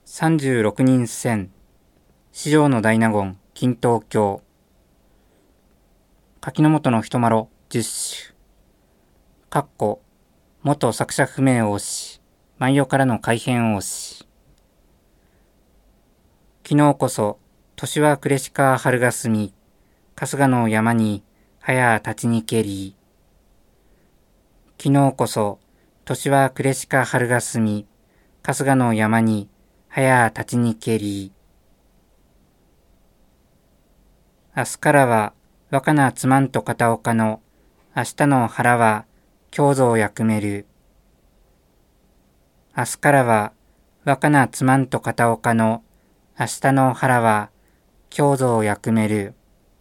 36人戦、四条の大納言、金東京。柿の本の人麻呂10首。かっこ、元作者不明王子、万葉からの改変王子。昨日こそ、年は暮れしか春が過ぎ、春日の山に、はや立ちにけり。昨日こそ、年は暮れしか春が過ぎ、春日の山に、はや立ちにけり。明日からは、若菜つまんと片岡の、明日の腹は、胸像役める。明日からは、若菜つまんと片岡の、明日の腹は、胸像役める。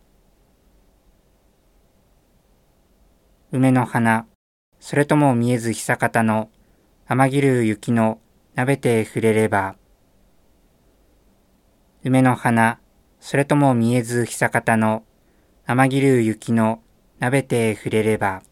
梅の花、それとも見えず久方の、天城雪のなべて触れれば。梅の花、それとも見えず久方の、天城雪のなべて触れれば。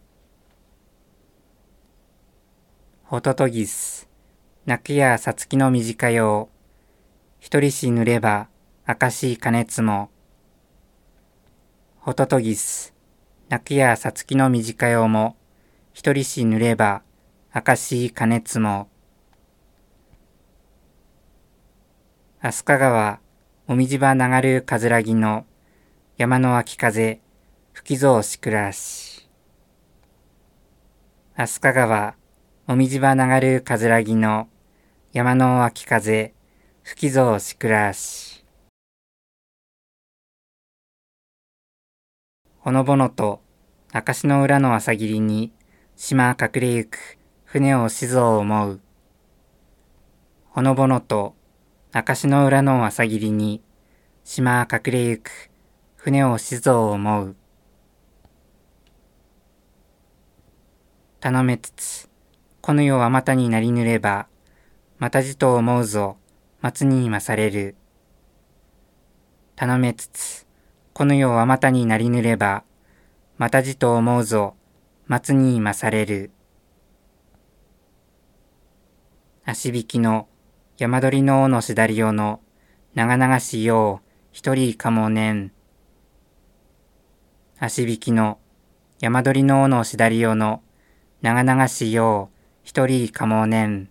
ホトトギス、泣くやさつきの短よう、一人し濡れば、明しい金つも。ホトトギス、泣くやさつきの短ようも、一人し濡れば、明しい金つも。飛鳥川、もみじば流るかずらぎの、山の秋風、吹きぞうしくらし。飛鳥川、もみじば流るかずらぎの、山の秋風、吹きぞうしくらし。ほのぼのと、明石の裏の朝霧に、島隠れゆく、船をしぞう思う。ほのぼのと、明石の裏の朝霧に、島隠れゆく、船をしぞう思う。頼めつつ、この世はまたになりぬれば、またじと思うぞ、松に勝れる。頼めつつ、この世はまたになりぬれば、またじと思うぞ、松に勝れる。足引きの山鳥の尾のしだりおの長々しよう一人かもねん。足引きの山鳥の尾のしだりおの長々しよう一人かもねん。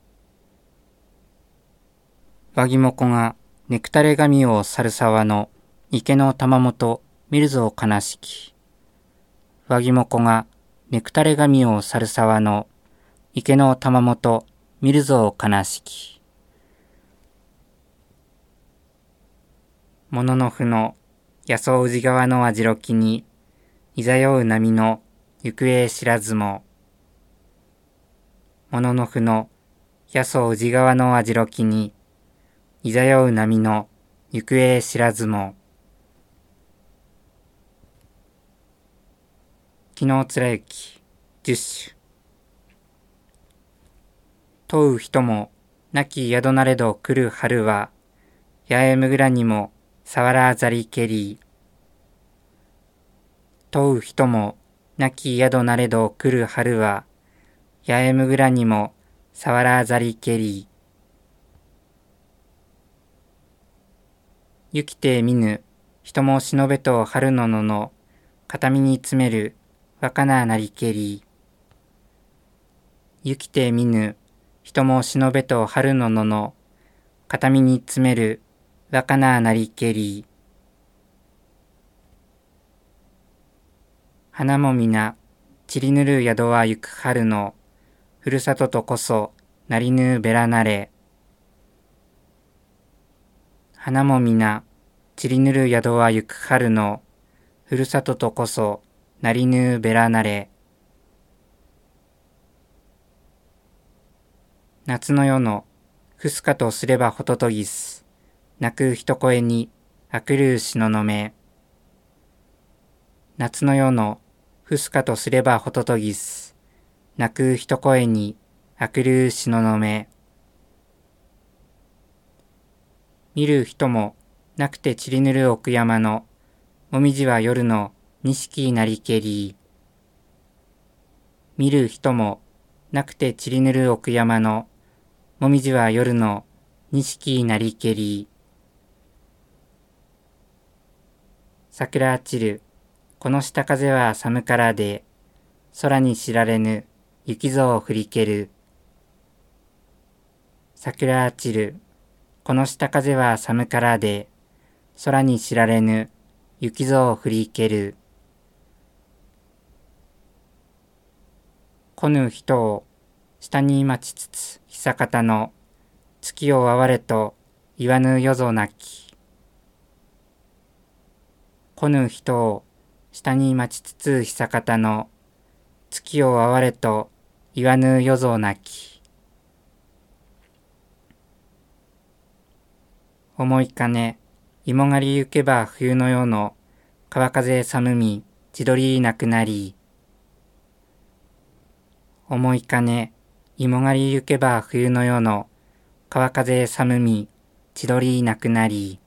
わぎもこがネクタレ髪を去る沢の池の玉本見るぞ悲しき。わぎもこがネクタレ髪を去る沢の池の玉本見るぞ悲しき。もののふの野草宇治川のあじろきにいざよう波の行方知らずも。もののふの野草宇治川のあじろきにいざよう波の行方知らずも。昨日つらゆき10首。問う人もなき宿なれど来る春は八重むぐらにもさわらざりけり。問う人もなき宿なれど来る春は八重むぐらにもさわらざりけり。ゆきて見ぬ人もしのべと春の野の片身に詰める若ななりけり。ゆきて見ぬ人もしのべと春の野の片身に詰める若ななりけり。花もみな散りぬる宿は行く春のふるさととこそなりぬべらなれ。花もみな散りぬる宿は行く春のふるさととこそなりぬべらなれ。夏の夜のふすかとすればほととぎす。泣く一声にあくるしののめ。夏の夜のふすかとすればほととぎす。泣く一声にあくるしののめ。見る人もなくて散りぬる奥山のもみじは夜の錦なりけり。見る人もなくて散りぬる奥山のもみじは夜の錦なりけり。桜散る、この下風は寒からで、空に知られぬ雪像降りける。桜散る、この下風は寒からで、空に知られぬ雪像降りける。来ぬ人を下に待ちつつ久方の月を哀れと言わぬ夜ぞなき。来ぬ人を下に待ちつつ久方の月を哀れと言わぬ夜ぞなき。思いかね、芋狩り行けば冬の夜の川風寒み千鳥なくなり。思いかね、芋狩り行けば冬の夜の川風寒み千鳥なくなり。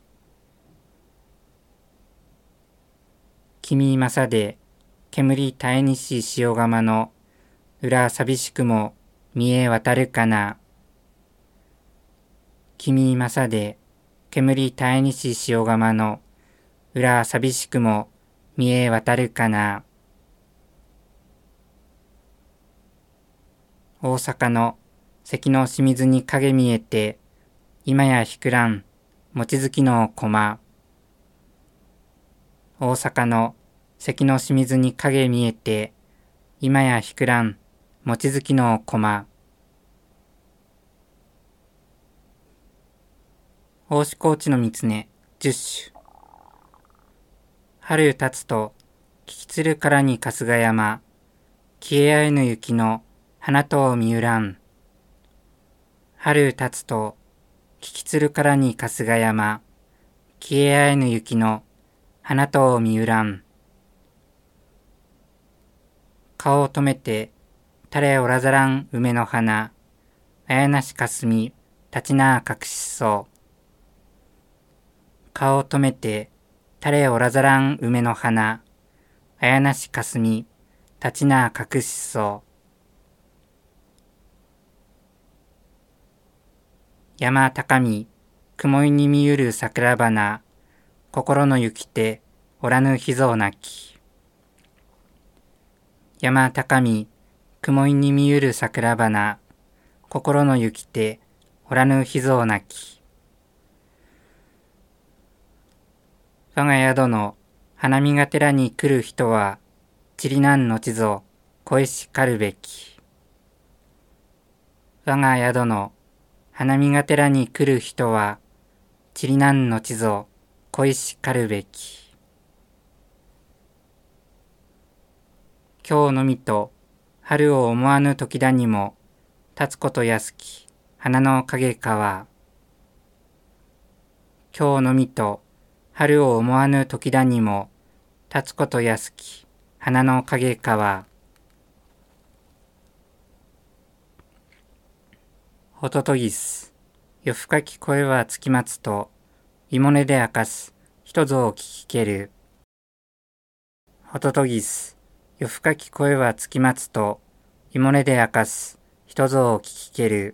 君正で煙絶えにし塩釜の裏寂しくも見え渡るかな。君正で煙絶えにし塩釜の裏寂しくも見え渡るかな。大阪の関の清水に影見えて、今やひくらん、望月の駒。大阪の関の清水に影見えて、今やひくらん、望月の駒。大志高知の三つ根、10首。春立つと、聞きつるからに春日山、消え合えぬ雪の花と見うらん。春立つと、聞きつるからに春日山、消え合えぬ雪の花と見うらん。顔を止めて、垂れおらざらん梅の花、あやなしかすみ、立ちな隠しそう。顔を止めて、垂れおらざらん梅の花、あやなしかすみ、立ちな隠しそう。山高み、雲いに見ゆる桜花、心の行きて、おらぬ秘蔵なき。山高み、雲いに見ゆる桜花、心の行きて、おらぬ秘蔵なき。我が宿の花見が寺に来る人は、ちりなんのちぞ、恋しかるべき。我が宿の花見が寺に来る人は、ちりなんのちぞ、恋しかるべき。今日のみと、春を思わぬ時だにも、立つことやすき、花の影かは。今日のみと、春を思わぬ時だにも、立つことやすき、花の影かは。ホトトギス、夜深き声はつき待つと、芋根で明かす、人ぞを聞きける。ホトトギス、夜深き声はつき待つと、芋根で明かす、人ぞを聞きける。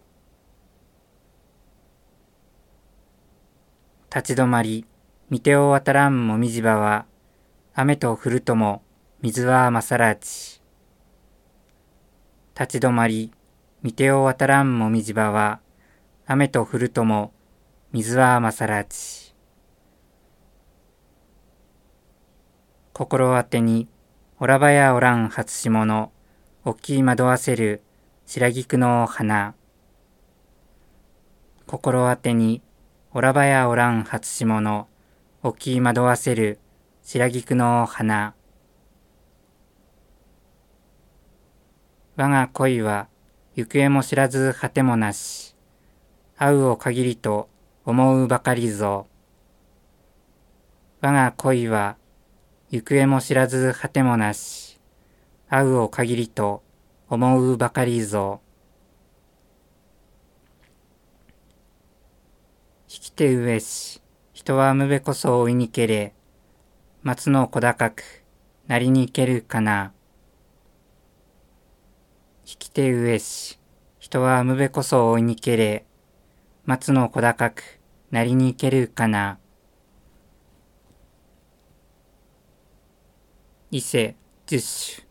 立ち止まり、見てを渡らんもみじばは、雨と降るとも、水はまさらち。立ち止まり、見てを渡らんもみじばは、雨と降るとも、水はまさらち。心当てに、おらばやおらん初霜の、大きい惑わせる、白菊の花。心当てに、おらばやおらん初霜の、大きい惑わせる、白菊の花。我が恋は、行方も知らず果てもなし。会うを限りと思うばかりぞ。我が恋は、行方も知らず果てもなし。会うを限りと思うばかりぞ。引きて上し、人はむべこそ追いにけれ。松の小高く、なりにけるかな。引きて上し、人はむべこそ追いにけれ。 松の小高くなりにけるかな。伊勢十種。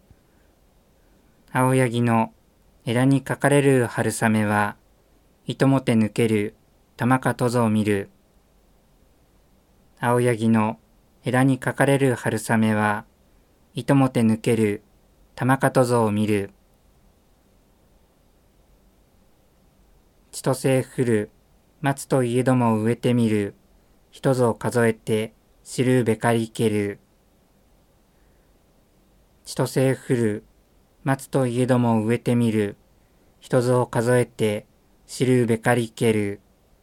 青柳の枝にかかれる春雨は、糸もて抜ける玉かとぞを見る。青柳の枝にかかれる春雨は、糸もて抜ける玉かとぞを見る。千歳降る松といえども植えてみる。人ぞ数えて知るべかりける。千歳降る松といえども植えてみる。人ぞ数えて知るべかりける。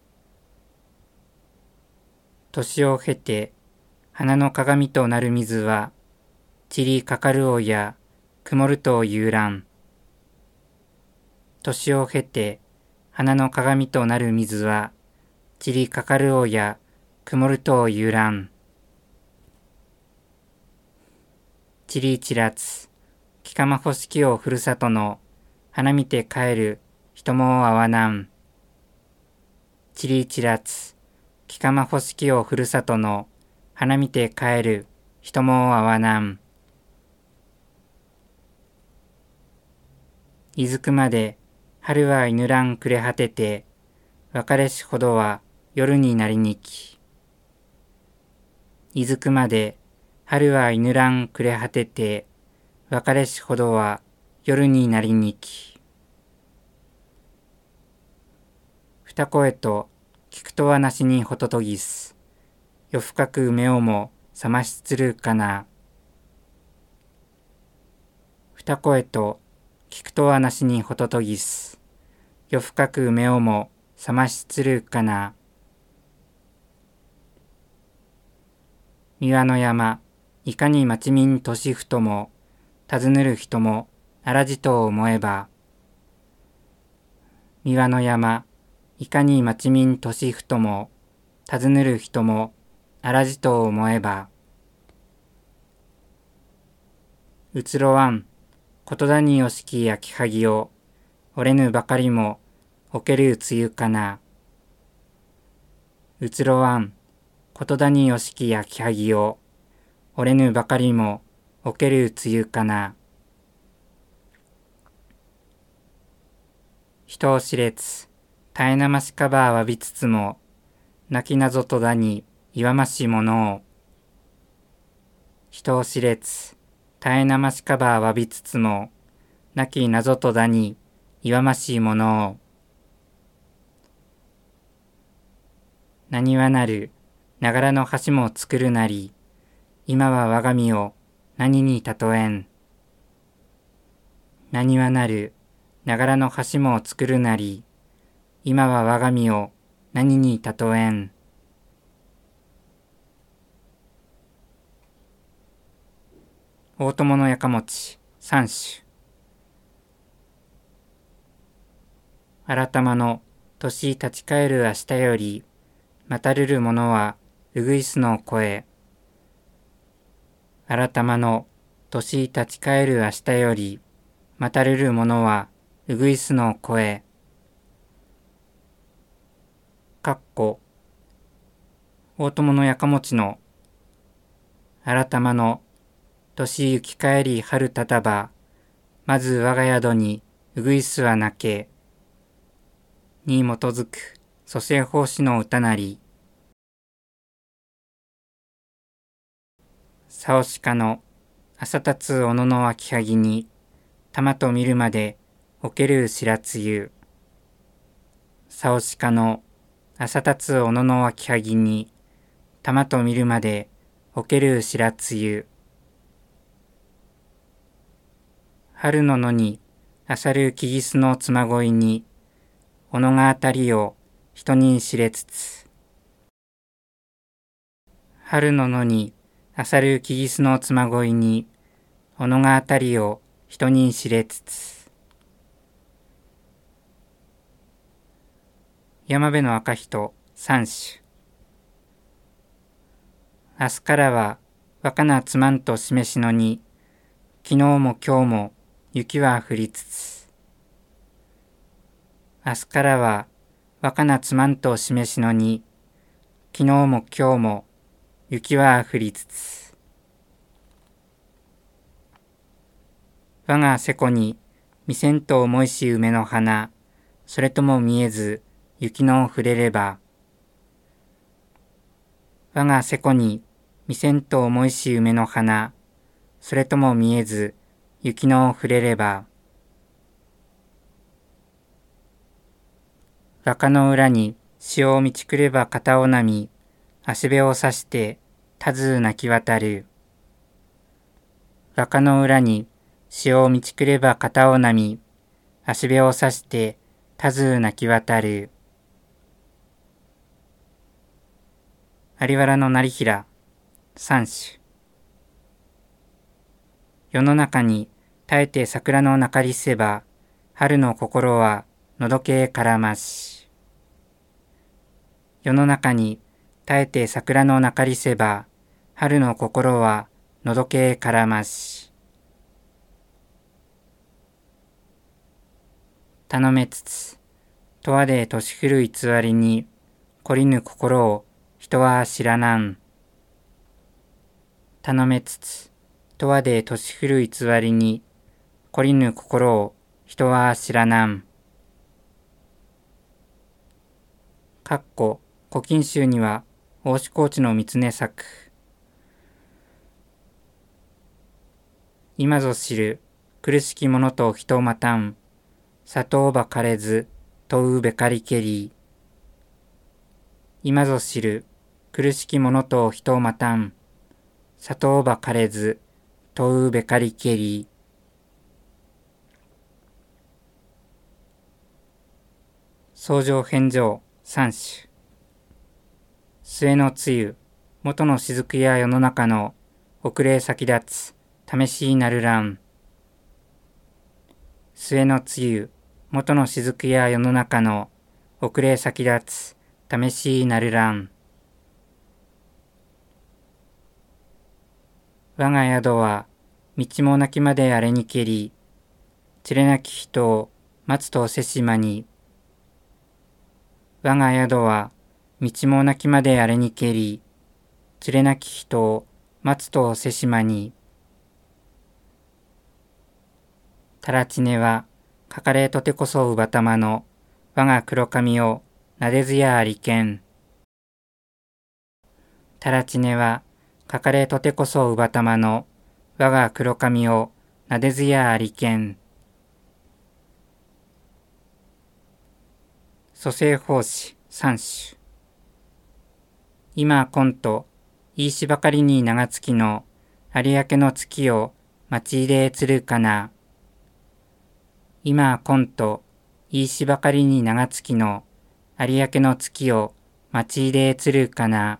年を経て花の鏡となる水は、散りかかるおや曇るというらん。年を経て花の鏡となる水は、散りかかるおや曇るというらん。ちりちらつ、きかまほしきをふるさとの、花見て帰る人もあわなん。ちりちらつ、きかまほしきをふるさとの、花見て帰る人もあわなん。いずくまで春は犬らん暮れ果てて、別れしほどは夜になりにき。いずくまで春は犬らん暮れ果てて、別れしほどは夜になりにき。二声と聞くとはなしにほととぎす。夜深く目をも覚ましつるかな。二声と聞くとはなしにほととぎす。夜深く目をも覚ましつるかな。三輪の山、いかに町民としふとも、尋ねる人もあらじと思えば。三輪の山、いかに町民としふとも、尋ねる人もあらじと思えば。うつろわん、ことだによしきやきはぎを、折れぬばかりも、おけるつゆかな。うつろわん、ことだによしきやきはぎを、折れぬばかりも、おけるつゆかな。人を知れつ、絶えなましかばわびつつも、泣きなぞとだにいわましものを。人を知れつ、絶えなましかばわびつつも、泣きなぞとだにいわましものを。なにわなる、ながらの橋も作るなり、今は我が身を何に例えん。なにわなる、ながらの橋も作るなり、今は我が身を何に例えん。大友のやかもち三種。改まの年立ち返る明日より、またるるものはうぐいすの声。改まの年立ち返る明日より、またるるものはうぐいすの声。かっこ大友のやかもちの改まの年行き帰り春たたば、まず我が宿にうぐいすはなけ。に基づく蘇生法師の歌なり。さおしかの朝立つおのの秋はぎに、玉と見るまでおける白つゆ。さおしかの朝立つおのの秋はぎに、玉と見るまでおける白つゆ。春の野にあさる木ぎすのつまごいに、おのがあたりを人に知れつつ。春の野にあさる木ぎすのつまごいに、おのがあたりを人に知れつつ。山辺の赤人三種。明日からは若菜つまんと示しのに、昨日も今日も雪は降りつつ。明日からは若菜つまんと示しのに、昨日も今日も雪は降りつつ。我がせこに見せんと思いし梅の花、それとも見えず雪の触れれば。我がせこに見せんと思いし梅の花、それとも見えず雪の触れれば。若の裏に潮を満ちくれば片を波、足辺を刺してたず泣き渡る。若の裏に潮を満ちくれば片を波、足辺を刺してたず泣き渡る。有原の成平三首。世の中に耐えて桜の中りせば、春の心はのどけからまし。世の中に耐えて桜の中りせば、春の心はのどけからまし。頼めつつ、とわで年降る偽りに、懲りぬ心を人は知らなん。頼めつつ、とわで年降る偽りに、懲りぬ心を人は知らなん。古今集には大志高知の三常作。今ぞ知る苦しき者と人またん、砂糖ばかれず問うべかりけり。今ぞ知る苦しき者と人またん、砂糖ばかれず問うべかりけり。相乗返上三首。末の露、元の雫や世の中の遅れ先立つ試しなるらん。末の露、元の雫や世の中の遅れ先立つ試しなるらん。我が宿は道もなきまであれにけり、連れなき人を待つとせしまに。我が宿は道もなきまであれにけり、連れなき人を待つとせしまに。たらちねはかかれとてこそうばたまの我が黒髪をなでずやありけん。たらちねはかかれとてこそうばたまの我が黒髪をなでずやありけん。蘇生法師三首。今今といいしばかりに長月の有明の月を町でつるかな。今今といいしばかりに長月の有明の月を町でつるかな。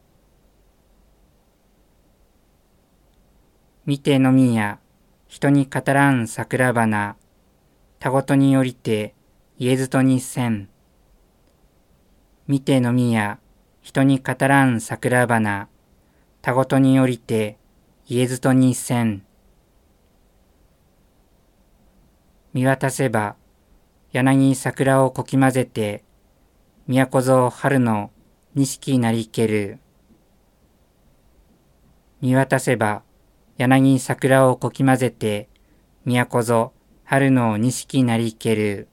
見てのみや人に語らん桜花、たごとによりて言えずとにせん。見てのみや人に語らん桜花、たごとによりて言えずとにせん。見渡せば柳桜をこきまぜて、都ぞ春の錦なりける。見渡せば柳桜をこきまぜて、都ぞ春の錦なりける。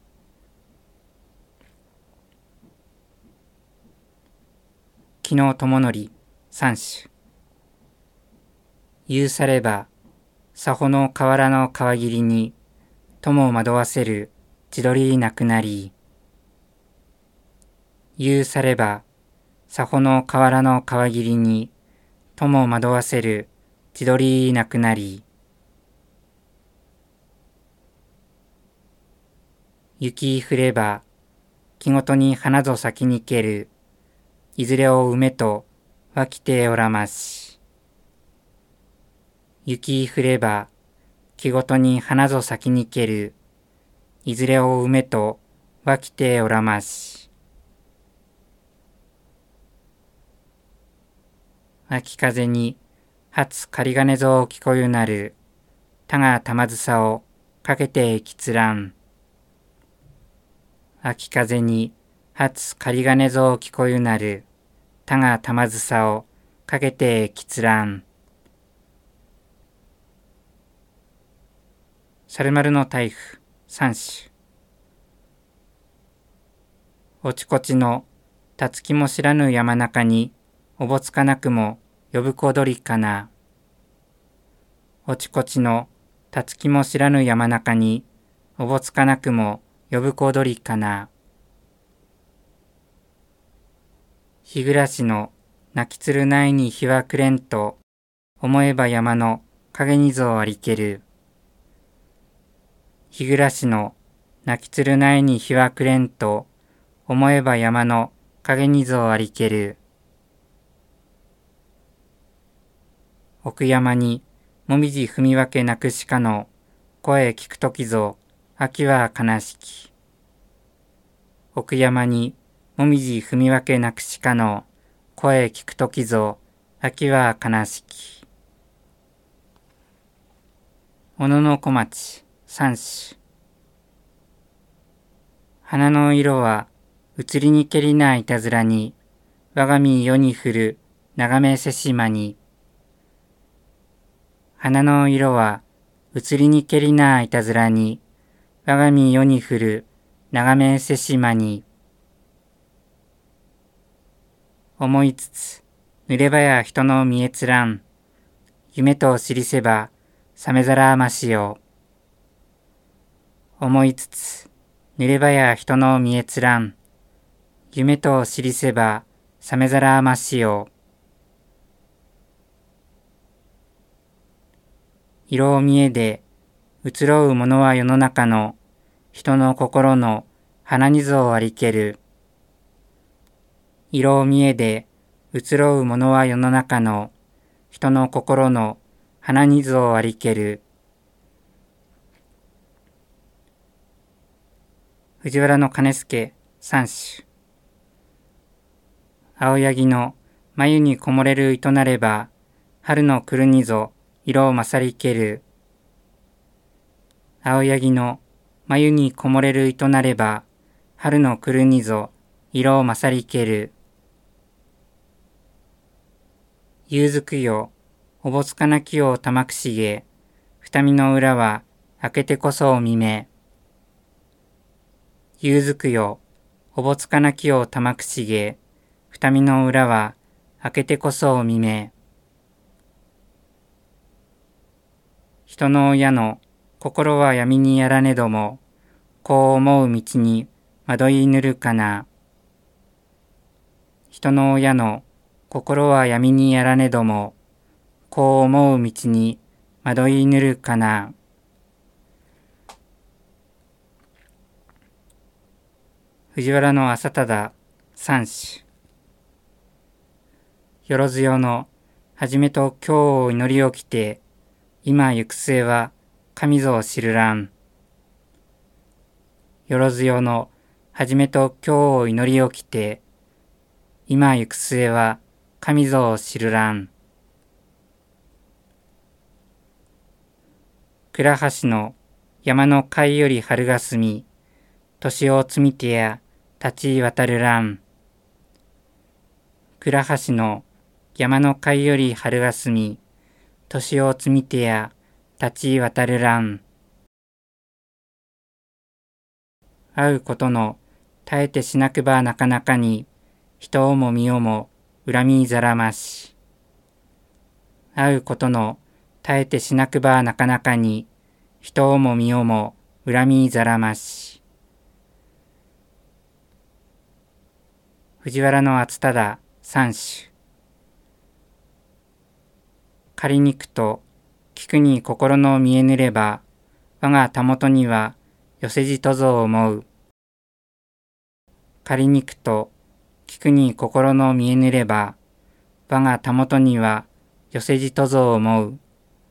昨日友則三首。言うされば、さほの河原の川霧に、友を惑わせる千鳥なくなり。言うされば、さほの河原の川霧に、友を惑わせる千鳥なくなり。雪降れば、木ごとに花ぞ咲きにける。いずれを梅とわきておらまし。雪降れば、木ごとに花ぞ咲きにける。いずれを梅とわきておらまし。秋風に初狩り金ぞ聞こゆなる。たがたまずさをかけてきつらん。秋風に初仮金ぞ聞こゆなる、たがたまずさをかけてきつらん。猿丸の台風三種。おちこちのたつきも知らぬ山中におぼつかなくも呼ぶこどりかな。おちこちのたつきも知らぬ山中におぼつかなくも呼ぶこどりかな。日暮らしの泣きつるないに日は暮れんと思えば山の影にぞありける。日暮らしの泣きつるないに日は暮れんと思えば山の影にぞありける。奥山にもみじ踏み分けなくしかの声聞くときぞ秋は悲しき。奥山にもみじ踏み分けなくしかの声聞くときぞ秋は悲しき。小野の小町三種。花の色は移りにけりないたずらに我が身世に降る眺めせしまに。花の色は移りにけりないたずらに我が身世に降る眺めせしまに。思いつつ濡ればや人の見えつらん。夢と知りせばさめざらましよ。思いつつ濡ればや人の見えつらん。夢と知りせばさめざらましよ。色を見えで移ろうものは世の中の人の心の花にぞありける。色を見えで移ろうものは世の中の人の心の花にぞありける。藤原兼助三種。青柳の眉にこもれる糸なれば春の来るにぞ色を勝りける。青柳の眉にこもれる糸なれば春の来るにぞ色を勝りける。夕づくよおぼつかなきよ玉くしげ二見の裏は開けてこそを見め。夕づくよおぼつかなきよ玉くしげ二見の裏は開けてこそを見め。人の親の心は闇にやらねどもこう思う道に惑いぬるかな。人の親の心は闇にやらねどもこう思う道に惑いぬるかな。藤原朝忠三種。よろずよのはじめと今日を祈りをきて今行く末は神ぞ知るらん。よろずよのはじめと今日を祈りをきて今行く末は神ぞ知るらん。倉橋の山の貝より春がすみ年を積みてや立ち渡るらん。倉橋の山の貝より春がすみ年を積みてや立ち渡るらん。会うことの耐えてしなくばなかなかに人をも身をも恨みざらまし。会うことの耐えてしなくばなかなかに人をも身をも恨みざらまし。藤原厚忠三種。借りにくと聞くに心の見えぬれば我がたもとには寄せじとぞ思う。借りにくと聞くに心の見えぬれば我がたもとには寄せじとぞ思う。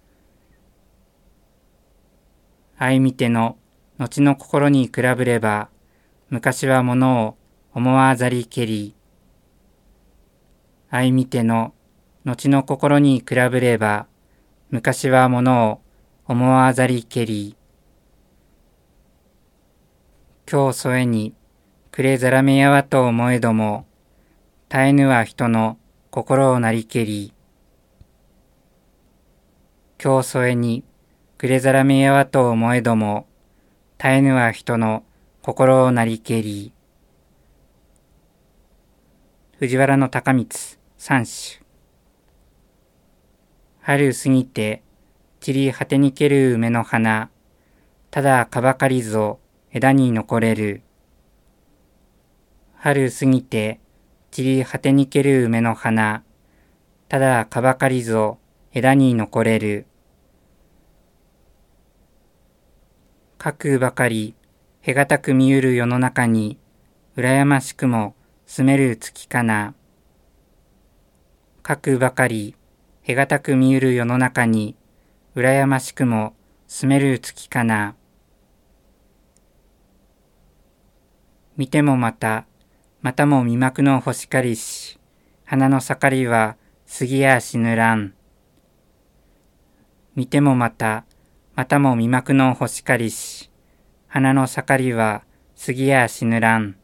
相見ての後の心に比べれば昔はものを思わざりけり。相見ての後の心に比べれば昔はものを思わざりけり。今日添えにくれざらめやわと思えども、絶えぬは人の心をなりけり。今日添えに、くれざらめやわと思えども、絶えぬは人の心をなりけり。藤原の高光三首。春過ぎて散り果てにける梅の花、ただかばかりぞ枝に残れる。春過ぎて散り果てにける梅の花、ただかばかりぞ枝に残れる。かくばかりへがたく見ゆる世の中に、羨ましくも住める月かな。かくばかりへがたく見ゆる世の中に、羨ましくも住める月かな。見てもまた、またも見幕の星かりし、花の盛りは杉やしぬらん。見てもまた、またも見幕の星かりし、花の盛りは杉やしぬらん。